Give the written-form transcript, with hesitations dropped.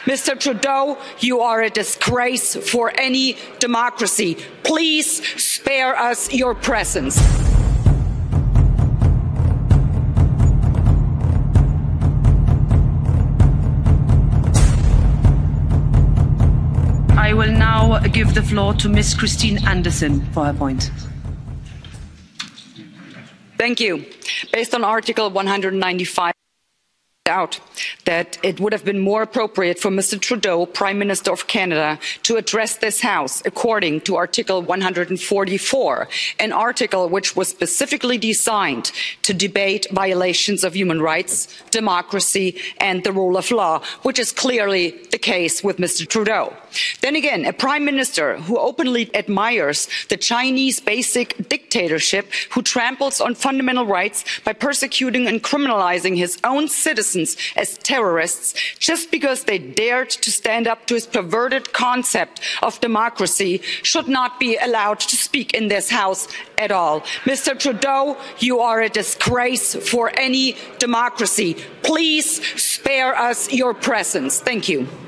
Mr. Trudeau, you are a disgrace for any democracy. Please spare us your presence. I will now give the floor to Ms. Christine Anderson for her point. Thank you. Based on Article 195, out that it would have been more appropriate for Mr. Trudeau, Prime Minister of Canada, to address this House according to Article 144, an article which was specifically designed to debate violations of human rights, democracy and the rule of law, which is clearly the case with Mr. Trudeau. Then again, a Prime Minister who openly admires the Chinese basic dictatorship, who tramples on fundamental rights by persecuting and criminalising his own citizens as terrorists just because they dared to stand up to his perverted concept of democracy, should not be allowed to speak in this House at all. Mr. Trudeau, you are a disgrace for any democracy. Please spare us your presence. Thank you.